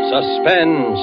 Suspense.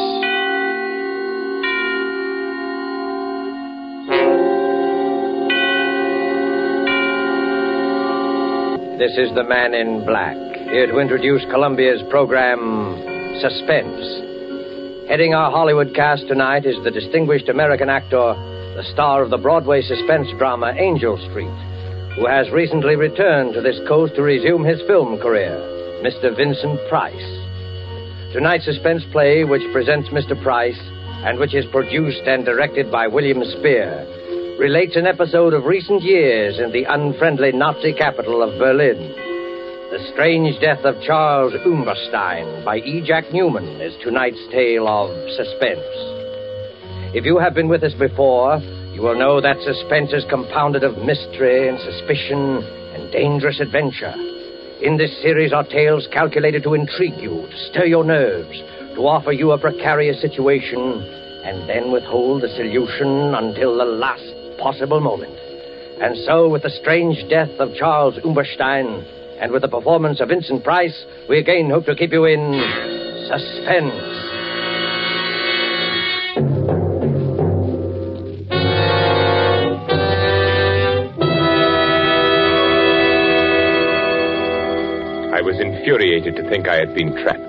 This is the Man in Black, here to introduce Columbia's program, Suspense. Heading our Hollywood cast tonight is the distinguished American actor, the star of the Broadway suspense drama Angel Street, who has recently returned to this coast to resume his film career, Mr. Vincent Price. Tonight's suspense play, which presents Mr. Price, and which is produced and directed by William Spear, relates an episode of recent years in the unfriendly Nazi capital of Berlin. The strange death of Charles Umberstein by E. Jack Newman is tonight's tale of suspense. If you have been with us before, you will know that suspense is compounded of mystery and suspicion and dangerous adventure. In this series are tales calculated to intrigue you, to stir your nerves, to offer you a precarious situation, and then withhold the solution until the last possible moment. And so, with the strange death of Charles Umberstein, and with the performance of Vincent Price, we again hope to keep you in suspense. I was infuriated to think I had been trapped.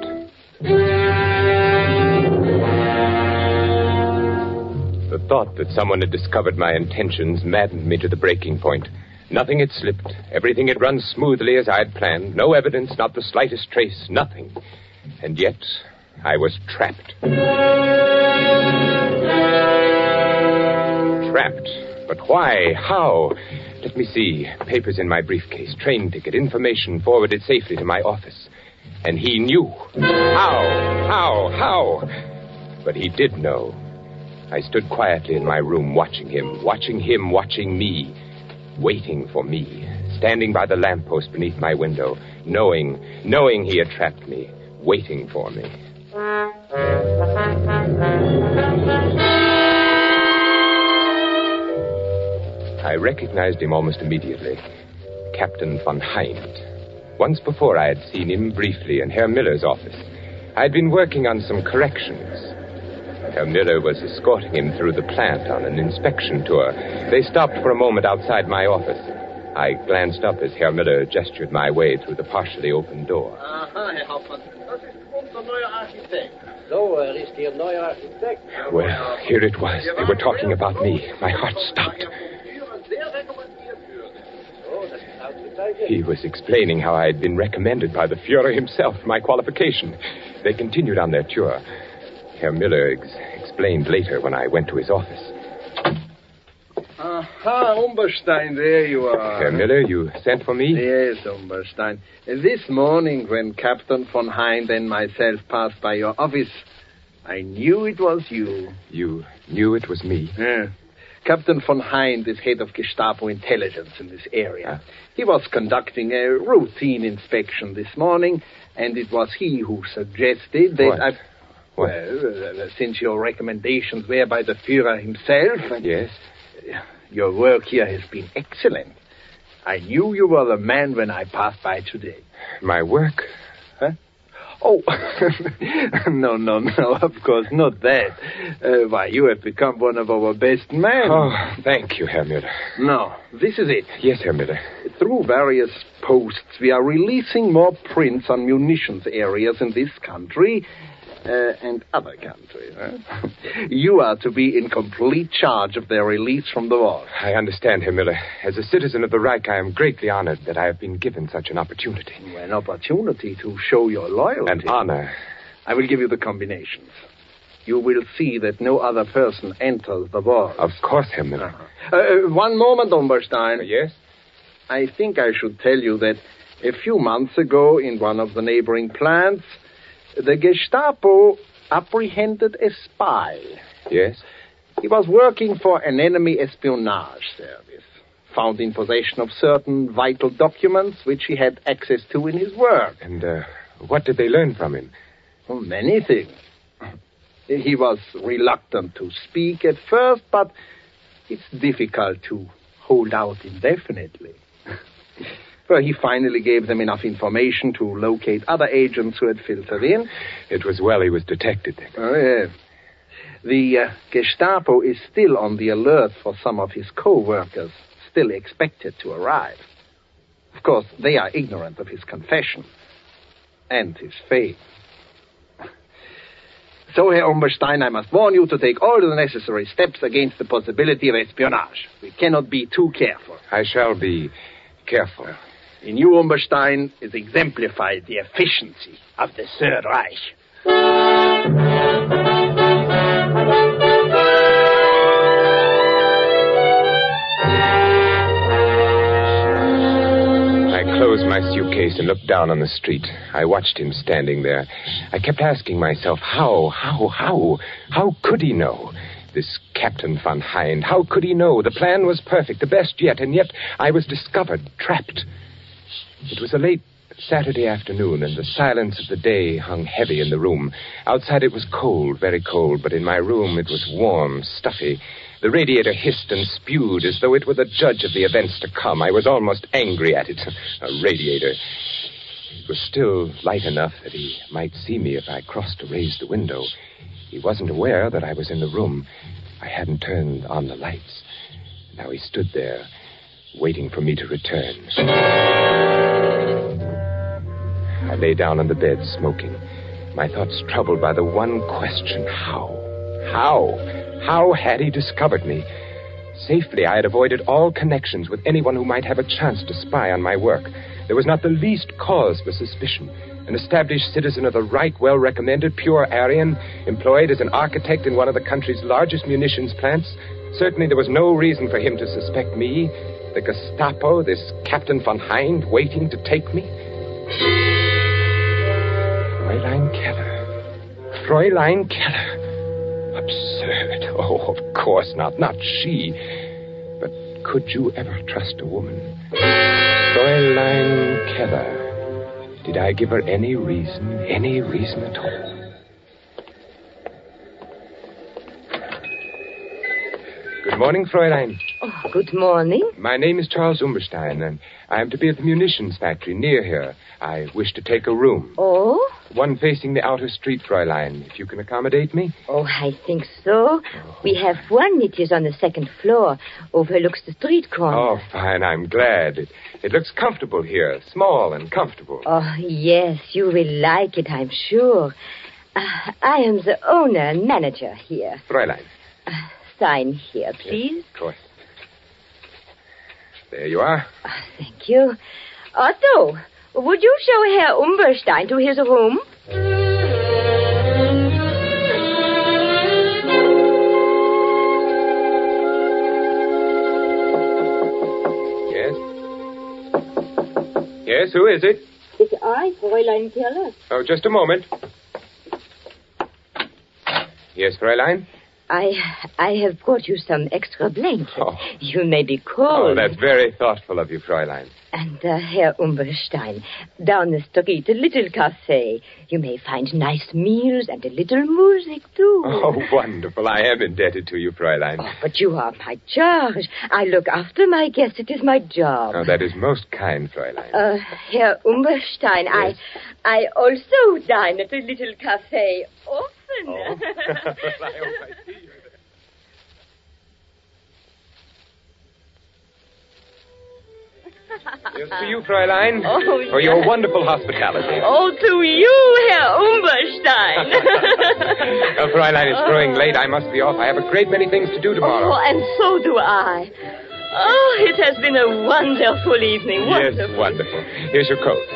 The thought that someone had discovered my intentions maddened me to the breaking point. Nothing had slipped. Everything had run smoothly as I had planned. No evidence, not the slightest trace, nothing. And yet, I was trapped. Trapped? But why? How? Let me see. Papers in my briefcase, train ticket, information forwarded safely to my office. And he knew. How? But he did know. I stood quietly in my room watching him, watching me, waiting for me, standing by the lamppost beneath my window, knowing he had trapped me, waiting for me. I recognized him almost immediately. Captain von Hind. Once before I had seen him briefly in Herr Miller's office. I had been working on some corrections. Herr Miller was escorting him through the plant on an inspection tour. They stopped for a moment outside my office. I glanced up as Herr Miller gestured my way through the partially open door. Aha, Herr Hauptmann. Das ist unser neuer Architekt. So, ist Ihr neuer Architekt? Well, here it was. They were talking about me. My heart stopped. He was explaining how I had been recommended by the Führer himself, my qualification. They continued on their tour. Herr Miller explained later when I went to his office. Aha, Umberstein, there you are. Herr Miller, you sent for me? Yes, Umberstein. This morning, when Captain von Hind and myself passed by your office, I knew it was you. You knew it was me? Yeah. Captain von Hind is head of Gestapo intelligence in this area. He was conducting a routine inspection this morning, and it was he who suggested that What? Well, since your recommendations were by the Führer himself... Yes? Your work here has been excellent. I knew you were the man when I passed by today. My work? Huh? Oh, no, of course, not that. Why, you have become one of our best men. Oh, thank you, Herr Miller. No, this is it. Yes, Herr Miller. Through various posts, we are releasing more prints on munitions areas in this country and other countries. Huh? You are to be in complete charge of their release from the war. I understand, Herr Miller. As a citizen of the Reich, I am greatly honored that I have been given such an opportunity. An opportunity to show your loyalty. An honor. I will give you the combinations. You will see that no other person enters the war. Of course, Herr Miller. One moment, Umberstein. Yes? I think I should tell you that a few months ago, in one of the neighboring plants, the Gestapo apprehended a spy. Yes? He was working for an enemy espionage service, found in possession of certain vital documents which he had access to in his work. And what did they learn from him? Oh, many things. He was reluctant to speak at first, but it's difficult to hold out indefinitely. Well, he finally gave them enough information to locate other agents who had filtered in. It was well he was detected. Oh, yes. The Gestapo is still on the alert for some of his co-workers, still expected to arrive. Of course, they are ignorant of his confession and his fate. So, Herr Umberstein, I must warn you to take all the necessary steps against the possibility of espionage. We cannot be too careful. I shall be careful. In you, Umberstein, is exemplified the efficiency of the Third Reich. I closed my suitcase and looked down on the street. I watched him standing there. I kept asking myself, how could he know? This Captain von Hind, how could he know? The plan was perfect, the best yet, and yet I was discovered, trapped. It was a late Saturday afternoon, and the silence of the day hung heavy in the room. Outside it was cold, very cold, but in my room it was warm, stuffy. The radiator hissed and spewed as though it were the judge of the events to come. I was almost angry at it. A radiator. It was still light enough that he might see me if I crossed to raise the window. He wasn't aware that I was in the room. I hadn't turned on the lights. Now he stood there, waiting for me to return. I lay down on the bed, smoking, my thoughts troubled by the one question, how? How had he discovered me? Safely, I had avoided all connections with anyone who might have a chance to spy on my work. There was not the least cause for suspicion. An established citizen of the Reich, well-recommended, pure Aryan, employed as an architect in one of the country's largest munitions plants. Certainly there was no reason for him to suspect me. The Gestapo, this Captain von Hind, waiting to take me. Fräulein Keller. Absurd. Oh, of course not. Not she. But could you ever trust a woman? Fräulein Keller. Did I give her any reason at all? Good morning, Fräulein. Oh, good morning. My name is Charles Umberstein, and I am to be at the munitions factory near here. I wish to take a room. Oh? One facing the outer street, Fräulein, if you can accommodate me. Oh, I think so. We have one. It is on the second floor. Overlooks the street corner. Oh, fine. I'm glad. It looks comfortable here. Small and comfortable. Oh, yes. You will like it, I'm sure. I am the owner and manager here. Fräulein. Sign here, please. Yes, of course. There you are. Thank you. Otto, would you show Herr Umberstein to his room? Yes? Yes, who is it? It's I, Fräulein Keller. Oh, just a moment. Yes, Fräulein? I have brought you some extra blankets. Oh. You may be cold. Oh, that's very thoughtful of you, Fräulein. And Herr Umberstein, down the street, a little cafe. You may find nice meals and a little music, too. Oh, wonderful. I am indebted to you, Fräulein. Oh, but you are my charge. I look after my guests. It is my job. Oh, that is most kind, Fräulein. Herr Umberstein, yes? I also dine at a little cafe often. Oh. I hope I see you there. Here's to you, Fräulein, for your wonderful hospitality. Oh, to you, Herr Umberstein. Fräulein, it's growing late. I must be off. I have a great many things to do tomorrow. Oh, and so do I. Oh, it has been a wonderful evening. Wonderful. Yes, wonderful. Here's your coat.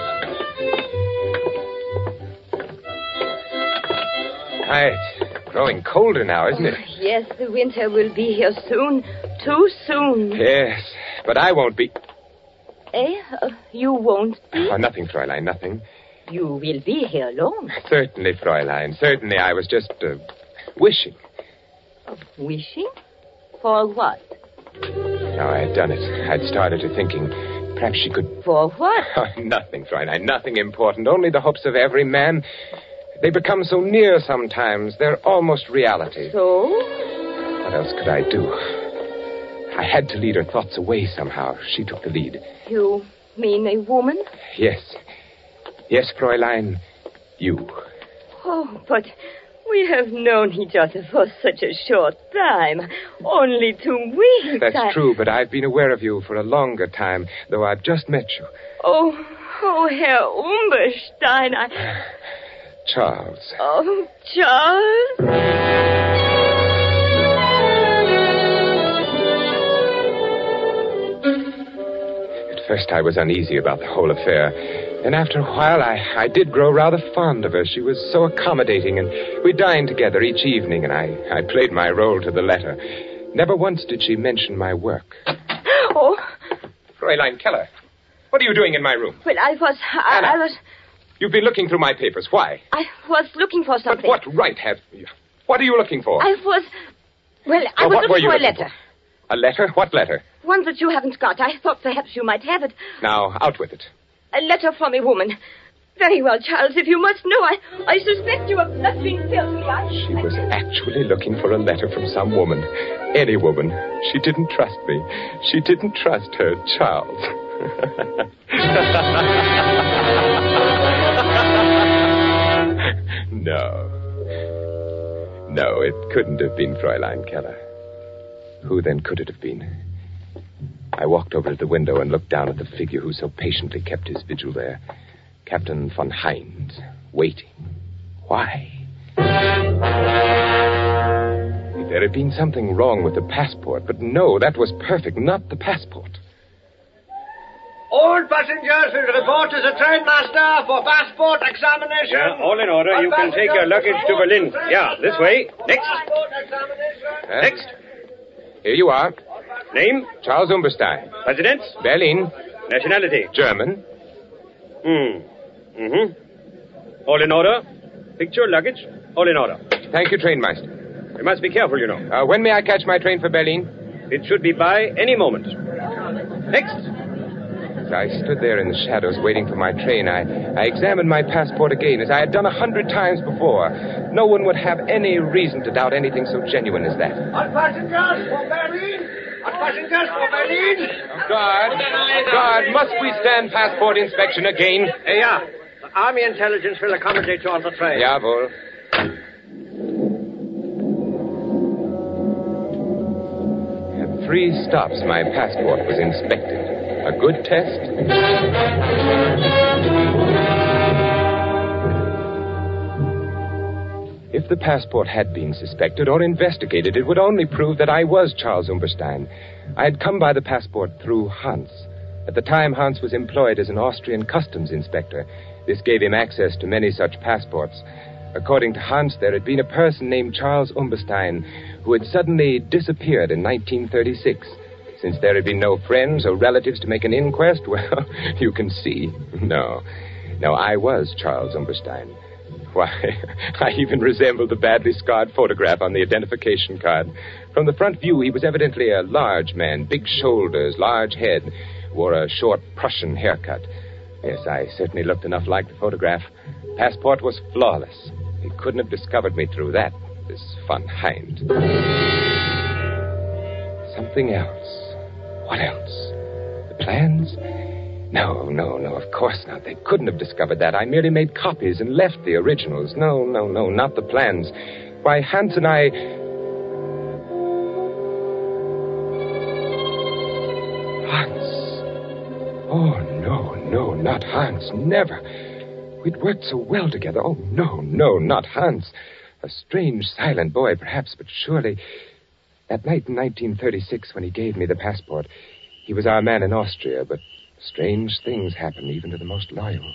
It's growing colder now, isn't it? Yes, the winter will be here soon. Too soon. Yes, but I won't be... You won't be? Oh, nothing, Fräulein, nothing. You will be here long. Certainly, Fräulein. Certainly, I was just wishing. Wishing? For what? No, I had done it. I'd started to thinking perhaps she could... For what? Oh, nothing, Fräulein, nothing important. Only the hopes of every man. They become so near sometimes. They're almost reality. So? What else could I do? I had to lead her thoughts away somehow. She took the lead. You mean a woman? Yes. Yes, Fräulein. You. Oh, but we have known each other for such a short time. Only 2 weeks. That's true, but I've been aware of you for a longer time, though I've just met you. Oh, Herr Umberstein, Charles. Oh, Charles? First, I was uneasy about the whole affair. And after a while, I did grow rather fond of her. She was so accommodating, and we dined together each evening, and I played my role to the letter. Never once did she mention my work. Oh. Fräulein Keller, what are you doing in my room? Well, I was... You've been looking through my papers. Why? I was looking for something. But what right have you? What are you looking for? I was looking for a letter. A letter? What letter? One that you haven't got. I thought perhaps you might have it. Now, out with it. A letter from a woman. Very well, Charles, if you must know, I suspect you of nothing filthy. She was actually looking for a letter from some woman. Any woman. She didn't trust me. She didn't trust her Charles. No, it couldn't have been Fräulein Keller. Who then could it have been? I walked over to the window and looked down at the figure who so patiently kept his vigil there. Captain von Heinz, waiting. Why? There had been something wrong with the passport, but no, that was perfect, not the passport. All passengers will report to the trainmaster for passport examination. Yeah, all in order. You can take your luggage to Berlin. Yeah, this way. Next. Next. Here you are. Name? Charles Umberstein. Residence? Berlin. Nationality? German. All in order. Picture, luggage, all in order. Thank you, trainmaster. You must be careful, you know. When may I catch my train for Berlin? It should be by any moment. Next. As I stood there in the shadows waiting for my train, I examined my passport again, as I had done 100 times before. No one would have any reason to doubt anything so genuine as that. All passengers for Berlin! All passengers for Berlin! Guard, must we stand passport inspection again? Yeah. The Army intelligence will accommodate you on the train. Jawohl. At 3 stops, my passport was inspected. A good test? If the passport had been suspected or investigated, it would only prove that I was Charles Umberstein. I had come by the passport through Hans. At the time, Hans was employed as an Austrian customs inspector. This gave him access to many such passports. According to Hans, there had been a person named Charles Umberstein who had suddenly disappeared in 1936. Since there had been no friends or relatives to make an inquest, well, you can see. No, I was Charles Umberstein. Why, I even resembled the badly scarred photograph on the identification card. From the front view, he was evidently a large man, big shoulders, large head, wore a short Prussian haircut. Yes, I certainly looked enough like the photograph. Passport was flawless. He couldn't have discovered me through that, this von Heinz. Something else. What else? The plans? No, of course not. They couldn't have discovered that. I merely made copies and left the originals. No, not the plans. Why, Hans and I... Hans. Oh, no, not Hans. Never. We'd worked so well together. Oh, no, not Hans. A strange, silent boy, perhaps, but surely... That night in 1936, when he gave me the passport, he was our man in Austria, but strange things happen even to the most loyal.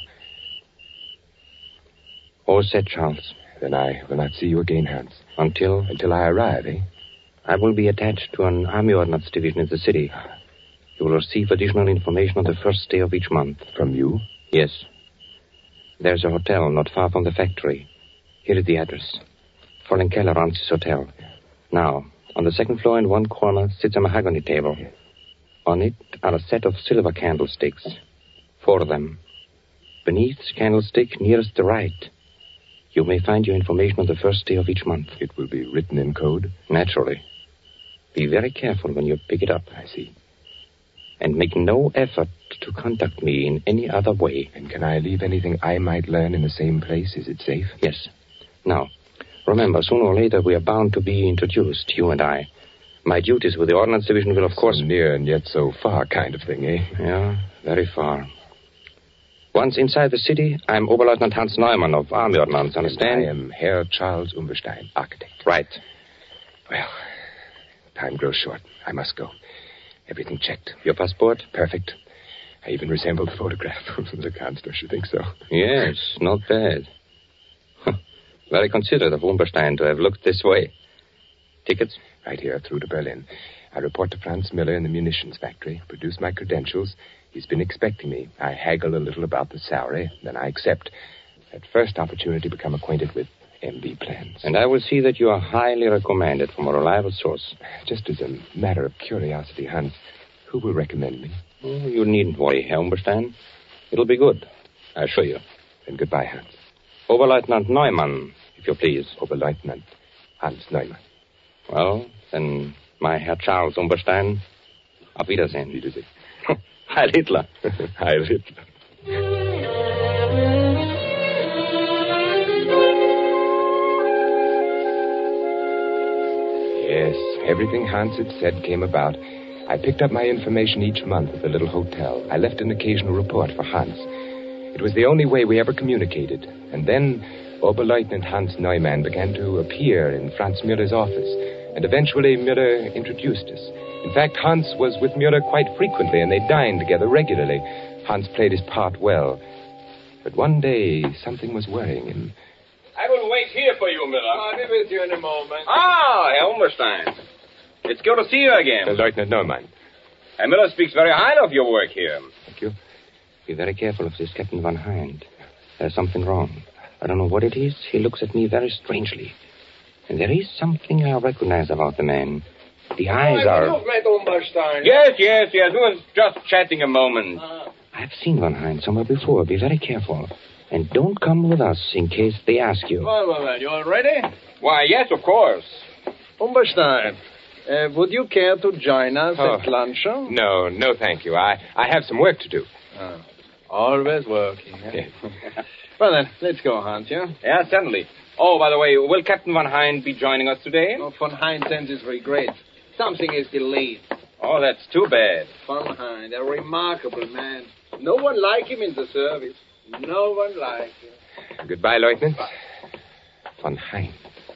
All set, Charles. Then I will not see you again, Hans. Until I arrive, eh? I will be attached to an Army Ordnance division in the city. You will receive additional information on the first day of each month. From you? Yes. There's a hotel not far from the factory. Here is the address. Fräulein Keller runs this hotel. Now... on the second floor in one corner sits a mahogany table. On it are a set of silver candlesticks. 4 of them. Beneath the candlestick nearest the right, you may find your information on the first day of each month. It will be written in code? Naturally. Be very careful when you pick it up. I see. and make no effort to contact me in any other way. And can I leave anything I might learn in the same place? Is it safe? Yes. Now, remember, sooner or later we are bound to be introduced, you and I. My duties with the Ordnance Division will, of course... So near and yet so far kind of thing, eh? Yeah, very far. Once inside the city, I'm Oberleutnant Hans Neumann of Army Ordnance, understand? And I am Herr Charles Umberstein, architect. Right. Well, time grows short. I must go. Everything checked. Your passport? Perfect. I even resemble the photograph. The Kanzler should think so. Yes, not bad. Very considerate of Umberstein to have looked this way. Tickets? Right here, through to Berlin. I report to Franz Miller in the munitions factory, produce my credentials. He's been expecting me. I haggle a little about the salary, then I accept. At first opportunity, become acquainted with MB plans. And I will see that you are highly recommended from a reliable source. Just as a matter of curiosity, Hans, who will recommend me? Oh, you needn't worry, Herr Umberstein. It'll be good, I assure you. Then goodbye, Hans. Oberleutnant Neumann, if you please. Oberleutnant Hans Neumann. Well, then, my Herr Charles Umberstein, auf Wiedersehen. Wiedersehen. Heil Hitler. Heil Hitler. Yes, everything Hans had said came about. I picked up my information each month at the little hotel. I left an occasional report for Hans. It was the only way we ever communicated. And then Oberleutnant Hans Neumann began to appear in Franz Müller's office. And eventually Müller introduced us. In fact, Hans was with Müller quite frequently, and they dined together regularly. Hans played his part well. But one day, something was worrying him. I will wait here for you, Miller. I'll be with you in a moment. Ah, Herr Umberstein. It's good to see you again. Lieutenant Neumann. Herr Miller speaks very highly of your work here. Thank you. Be very careful of this Captain Von Hind. There's something wrong. I don't know what it is. He looks at me very strangely. And there is something I recognize about the man. The eyes are... Yes. We were just chatting a moment. I've seen Von Hind somewhere before. Be very careful. And don't come with us in case they ask you. Well, you all ready? Why, yes, of course. Umberstein, would you care to join us at luncheon? No, thank you. I have some work to do. Always working. Eh? Yes. Well, then, let's go, Hans, yeah? Yeah, certainly. Oh, by the way, will Captain Von Hind be joining us today? Oh, Von Hind sends his regrets. Something is delayed. Oh, that's too bad. Von Hind, a remarkable man. No one like him in the service. No one like him. Goodbye, Lieutenant. Von Hind.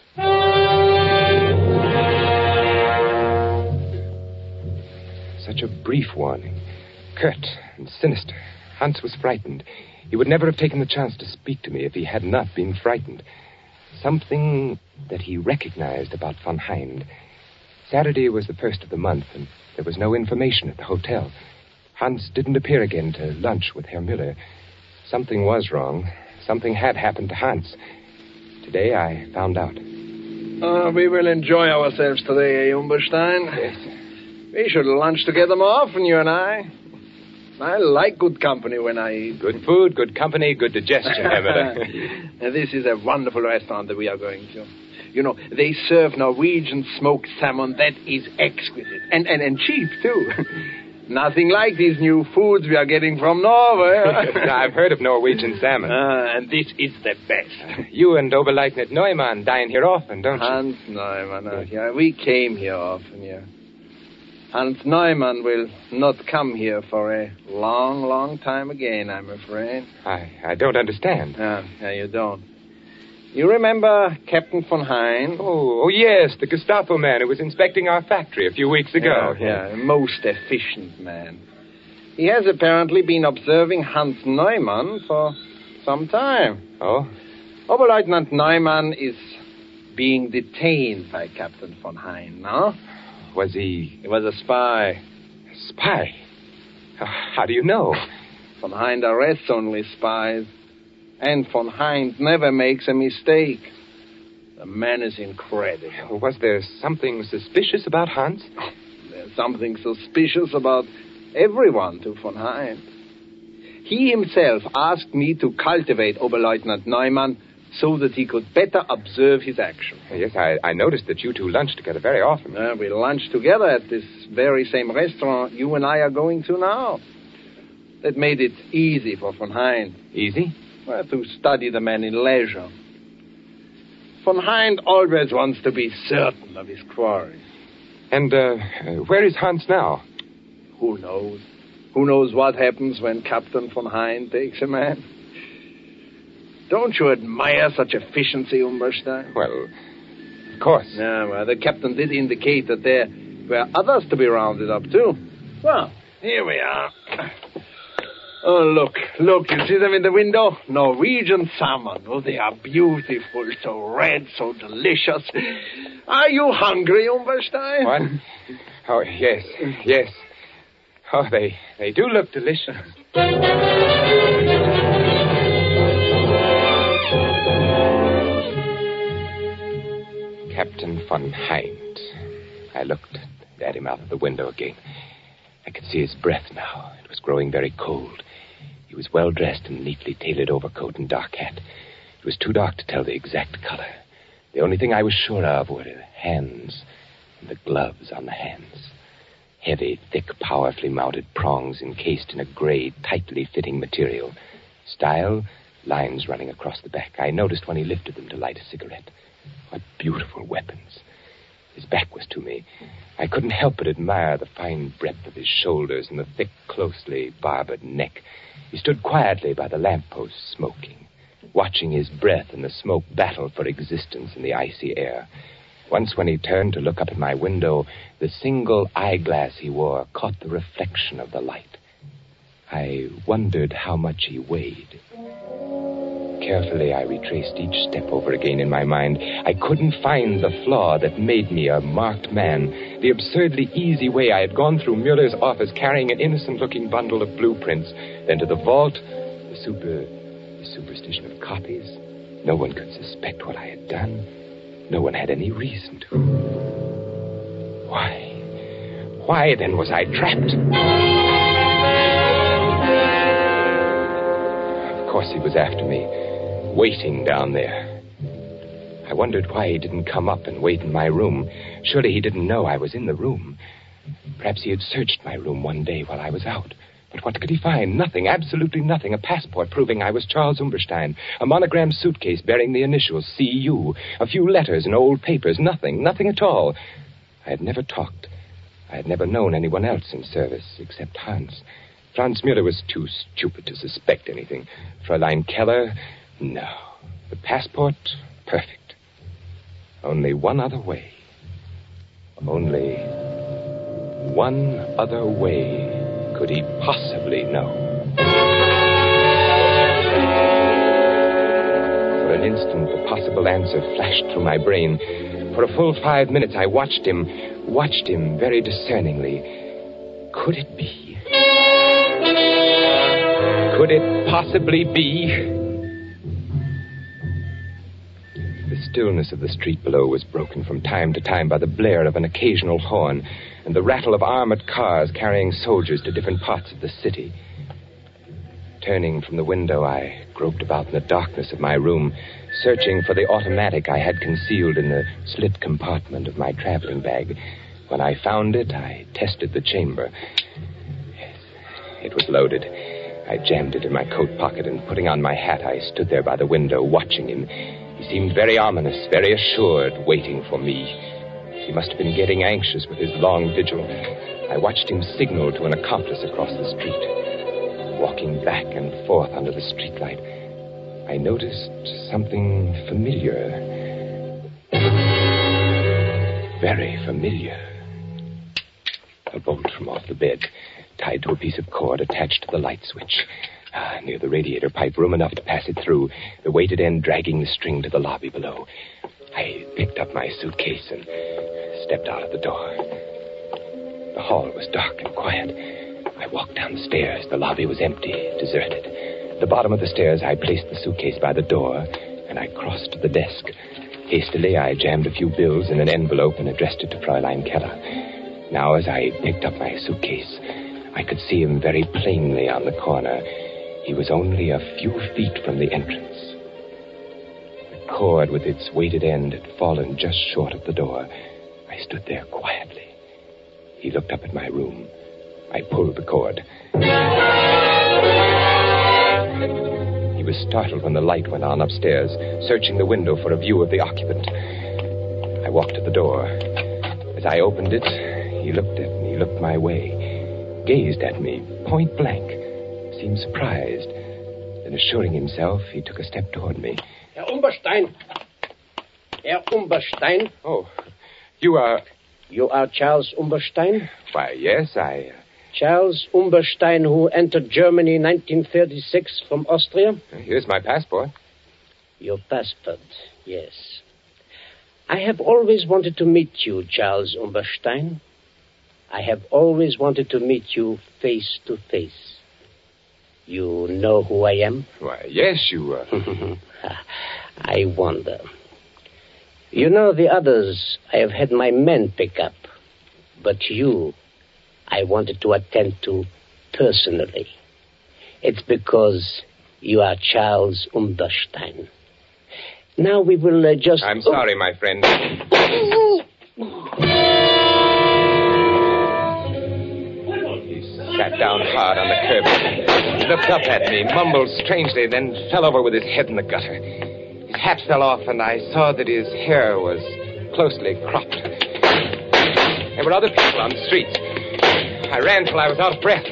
Such a brief warning. Curt and sinister. Hans was frightened. He would never have taken the chance to speak to me if he had not been frightened. Something that he recognized about Von Hind. Saturday was the first of the month, and there was no information at the hotel. Hans didn't appear again to lunch with Herr Müller. Something was wrong. Something had happened to Hans. Today I found out. We will enjoy ourselves today, Umberstein. Yes. We should lunch together more often, you and I. I like good company when I eat. Good food, good company, good digestion, Herr Müller. Now, this is a wonderful restaurant that we are going to. You know, they serve Norwegian smoked salmon that is exquisite. And cheap, too. Nothing like these new foods we are getting from Norway. I've heard of Norwegian salmon. And this is the best. You and Oberleutnant Neumann dine here often, don't you? Hans Neumann, yeah. We came here often, yeah. Hans Neumann will not come here for a long, long time again, I'm afraid. I don't understand. Yeah, you don't. You remember Captain Von Hind? Oh, yes, the Gestapo man who was inspecting our factory a few weeks ago. Yeah, a most efficient man. He has apparently been observing Hans Neumann for some time. Oh? Oberleutnant Neumann is being detained by Captain Von Hind, no? Was he... He was a spy. A spy? How do you know? Von Hind arrests only spies. And Von Hind never makes a mistake. The man is incredible. Was there something suspicious about Hans? There's something suspicious about everyone to Von Hind. He himself asked me to cultivate Oberleutnant Neumann so that he could better observe his action. Yes, I noticed that you two lunch together very often. We lunch together at this very same restaurant you and I are going to now. That made it easy for von Hind. Easy? Well, to study the man in leisure. Von Hind always wants to be certain of his quarry. And where is Hans now? Who knows? Who knows what happens when Captain von Hind takes a man? Don't you admire such efficiency, Umberstein? Well, of course. Yeah, well, the captain did indicate that there were others to be rounded up, too. Well, here we are. Oh, look, you see them in the window? Norwegian salmon. Oh, they are beautiful, so red, so delicious. Are you hungry, Umberstein? What? Oh, yes. Oh, they do look delicious. Captain von Hind. I looked at him out of the window again. I could see his breath now. It was growing very cold. He was well dressed in a neatly tailored overcoat and dark hat. It was too dark to tell the exact color. The only thing I was sure of were the hands and the gloves on the hands. Heavy, thick, powerfully mounted prongs encased in a gray, tightly fitting material. Style, lines running across the back. I noticed when he lifted them to light a cigarette. What beautiful weapons. His back was to me. I couldn't help but admire the fine breadth of his shoulders and the thick, closely barbered neck. He stood quietly by the lamppost, smoking, watching his breath and the smoke battle for existence in the icy air. Once when he turned to look up at my window, the single eyeglass he wore caught the reflection of the light. I wondered how much he weighed. Carefully, I retraced each step over again in my mind. I couldn't find the flaw that made me a marked man. The absurdly easy way I had gone through Mueller's office carrying an innocent-looking bundle of blueprints, then to the vault, the superstition of copies. No one could suspect what I had done. No one had any reason to. Why then was I trapped? Of course he was after me, waiting down there. I wondered why he didn't come up and wait in my room. Surely he didn't know I was in the room. Perhaps he had searched my room one day while I was out. But what could he find? Nothing, absolutely nothing. A passport proving I was Charles Umberstein. A monogrammed suitcase bearing the initials C.U. A few letters and old papers. Nothing at all. I had never talked. I had never known anyone else in service except Hans. Franz Mueller was too stupid to suspect anything. Fräulein Keller, no. The passport, perfect. Only one other way. Only one other way could he possibly know. For an instant, the possible answer flashed through my brain. For a full 5 minutes, I watched him very discerningly. Could it be? Could it possibly be? The stillness of the street below was broken from time to time by the blare of an occasional horn and the rattle of armored cars carrying soldiers to different parts of the city. Turning from the window, I groped about in the darkness of my room, searching for the automatic I had concealed in the slit compartment of my traveling bag. When I found it, I tested the chamber. Yes, it was loaded. I jammed it in my coat pocket, and putting on my hat, I stood there by the window, watching him. He seemed very ominous, very assured, waiting for me. He must have been getting anxious with his long vigil. I watched him signal to an accomplice across the street. Walking back and forth under the streetlight, I noticed something familiar. Very familiar. A bolt from off the bed, tied to a piece of cord attached to the light switch. Near the radiator pipe, room enough to pass it through, the weighted end dragging the string to the lobby below. I picked up my suitcase and stepped out of the door. The hall was dark and quiet. I walked down the stairs. The lobby was empty, deserted. At the bottom of the stairs, I placed the suitcase by the door, and I crossed to the desk. Hastily, I jammed a few bills in an envelope and addressed it to Fräulein Keller. Now, as I picked up my suitcase, I could see him very plainly on the corner. He was only a few feet from the entrance. cord with its weighted end had fallen just short of the door. I stood there quietly. He looked up at my room. I pulled the cord. He was startled when the light went on upstairs, searching the window for a view of the occupant. I walked to the door. As I opened it, he looked my way, gazed at me, point blank, seemed surprised. Then, assuring himself, he took a step toward me. Herr Umberstein. Herr Umberstein. Oh, you are... You are Charles Umberstein? Why, yes, Charles Umberstein, who entered Germany in 1936 from Austria? Here's my passport. Your passport, yes. I have always wanted to meet you, Charles Umberstein. I have always wanted to meet you face to face. You know who I am? Why, yes, you are. I wonder. You know, the others I have had my men pick up. But you, I wanted to attend to personally. It's because you are Charles Umberstein. Now we will just... I'm sorry, my friend. He sat down hard on the curb. He looked up at me, mumbled strangely, then fell over with his head in the gutter. His hat fell off, and I saw that his hair was closely cropped. There were other people on the streets. I ran till I was out of breath.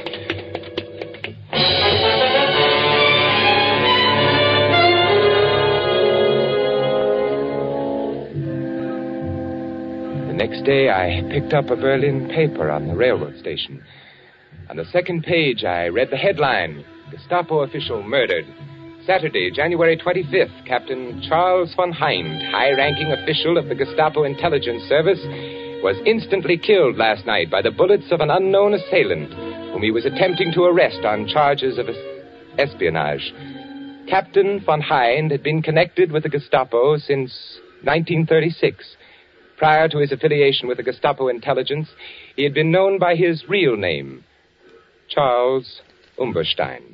The next day, I picked up a Berlin paper on the railroad station. On the second page, I read the headline, Gestapo official murdered. Saturday, January 25th, Captain Charles von Hind, high-ranking official of the Gestapo intelligence service, was instantly killed last night by the bullets of an unknown assailant whom he was attempting to arrest on charges of espionage. Captain von Hind had been connected with the Gestapo since 1936. Prior to his affiliation with the Gestapo intelligence, he had been known by his real name, Charles Umberstein.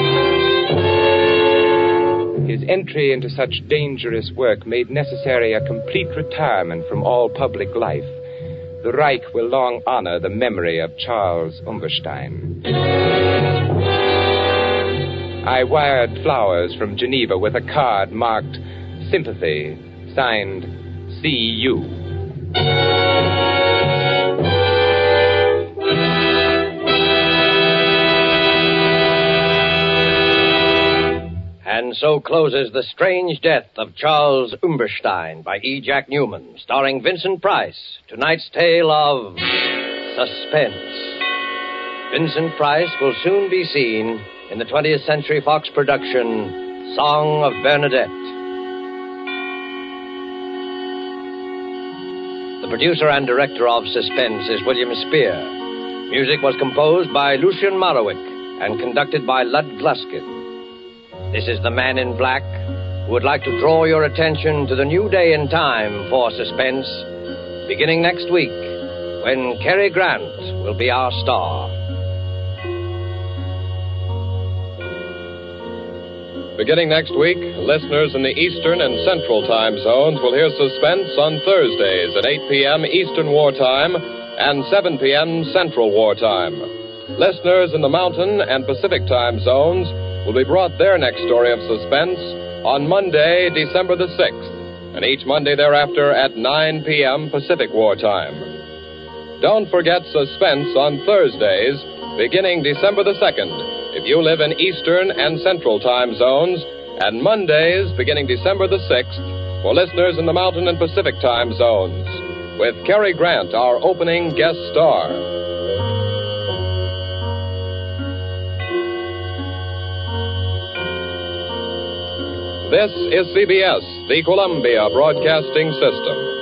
His entry into such dangerous work made necessary a complete retirement from all public life. The Reich will long honor the memory of Charles Umberstein. I wired flowers from Geneva with a card marked Sympathy, signed C.U. And so closes The Strange Death of Charles Umberstein by E. Jack Newman, starring Vincent Price. Tonight's tale of suspense. Vincent Price will soon be seen in the 20th Century Fox production, Song of Bernadette. The producer and director of Suspense is William Spear. Music was composed by Lucien Morawick and conducted by Lud Gluskin. This is the Man in Black, who would like to draw your attention to the new day and time for Suspense, beginning next week, when Cary Grant will be our star. Beginning next week, listeners in the Eastern and Central time zones will hear Suspense on Thursdays at 8 p.m. Eastern Wartime and 7 p.m. Central Wartime. Listeners in the Mountain and Pacific time zones will be brought their next story of suspense on Monday, December the 6th, and each Monday thereafter at 9 p.m. Pacific Wartime. Don't forget Suspense on Thursdays, beginning December the 2nd, if you live in Eastern and Central time zones, and Mondays, beginning December the 6th, for listeners in the Mountain and Pacific time zones, with Cary Grant, our opening guest star. This is CBS, the Columbia Broadcasting System.